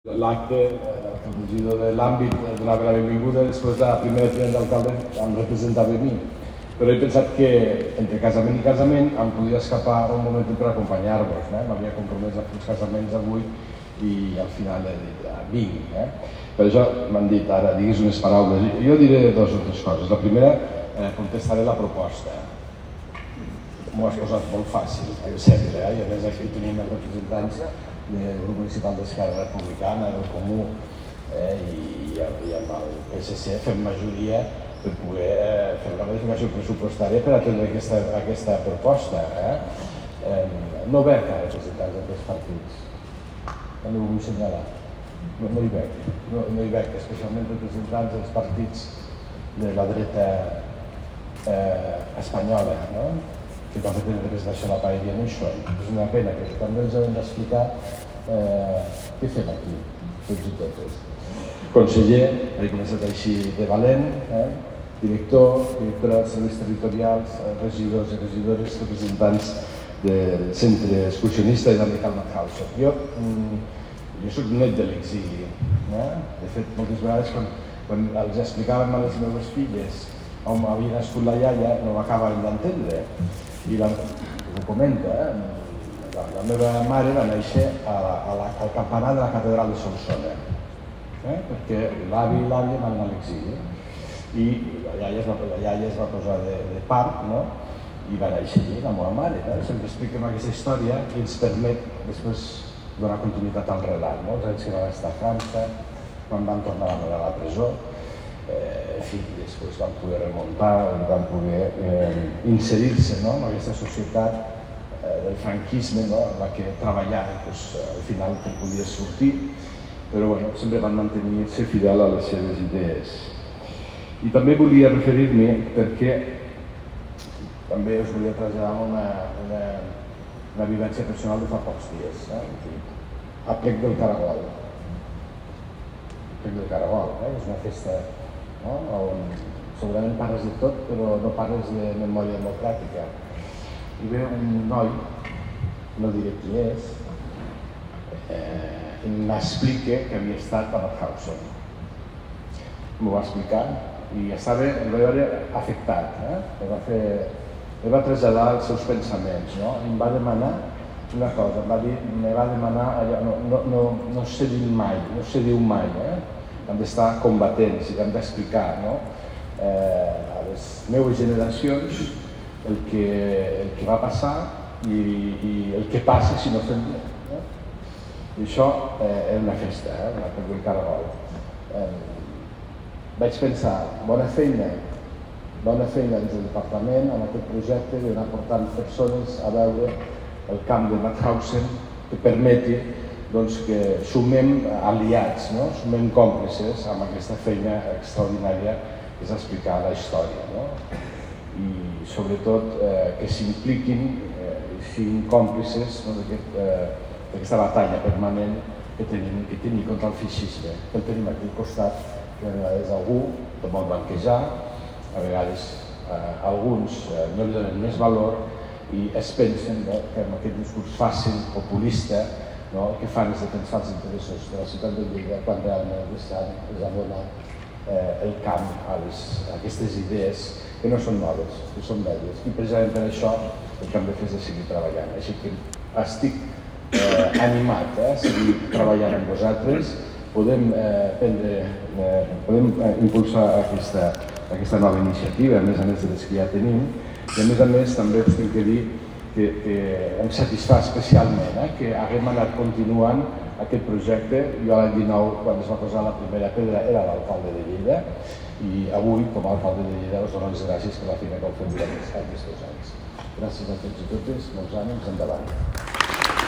L'acte, el regidor de l'àmbit donava la benvinguda, després de la primera tinent d'alcalde em representava a mi. Però he pensat que entre casament i casament em podia escapar un moment per acompanyar-vos. M'havia compromès a fer els casaments avui i al final he dit, vinc. Per això m'han dit, ara diguis unes paraules. Jo diré dues o tres coses. La primera, contestaré la proposta. M'ho has posat molt fàcil, sempre, i a més aquí tenim els representants del grup municipal d'Esquerra Republicana, del Comú i amb el PSC fem majoria per poder fer una modificació pressupostària per atendre aquesta proposta. No veig a representants d'aquests partits, no ho vull assenyalar, no hi veig, especialment representants dels partits de la dreta espanyola, que també tenen representació a la paella no hi són. És una pena, perquè també ens hem d'explicar què fem aquí, tots i totes. Conseller, he començat així de valent, director, directora dels serveis territorials, regidors i regidores, representants del centre excursionista i de Michael Mauthausen. Jo soc net de l'exili. De fet, moltes vegades quan els explicàvem a les meves filles on havia nascut la iaia no m'acabaven d'entendre. I ho comenta, la meva mare va néixer al campanar de la catedral de Solsona, perquè l'avi i l'àvia van anar a l'exili i la iaia es va posar de part i va néixer allí, la meva mare. Sempre expliquem aquesta història i ens permet després donar continuïtat al relat. Els anys que van estar a França, quan van tornar a la presó, en fi, després van poder remuntar, van poder inserir-se en aquesta societat del franquisme en la que treballaven al final que podia sortir, però sempre van mantenir-se fidel a les seves idees. I també volia referir-me perquè també us volia traslladar una vivència personal de fa pocs dies, a Plec del Caragol. Plec del Caragol, és una festa on segurament parles de tot, però no parles de memòria democràtica. I ve un noi, no diré qui és, i m'explica que havia estat a Mauthausen. M'ho va explicar i el vaig veure afectat. Em va traslladar els seus pensaments i em va demanar una cosa, me va demanar allò, no se diu mai, hem d'estar combatents i hem d'explicar a les meves generacions el que va passar i el que passa si no fem bé. I això era una festa, una Plec del Caragol. Vaig pensar, bona feina des del departament amb aquest projecte d'anar portant persones a veure el camp de Mauthausen que permeti que sumem aliats, sumem còmplices amb aquesta feina extraordinària que és explicar la història. I sobretot que s'impliquin i siguin còmplices d'aquesta batalla permanent que tenim contra el feixisme. El tenim aquí al costat, que a vegades algú el vol blanquejar, a vegades alguns no li donen més valor i es pensen que amb aquest discurs fàcil, populista, el que fan és defensar els interessos de la ciutat de Lleida quan realment estan donant el camp a aquestes idees que no són noves, que són velles. I precisament per això el que hem de fer és seguir treballant. Així que estic animat a seguir treballant amb vosaltres. Podem impulsar aquesta nova iniciativa, a més de les que ja tenim. I a més també us tinc que dir que em satisfà especialment que haguem anat continuant aquest projecte. Jo l'any 19, quan es va posar la primera pedra, era l'alcalde de Lleida i avui, com a alcalde de Lleida, us dono les gràcies per la feina que heu fet durant aquests 2 anys. Gràcies a tots i totes, molts ànims, endavant.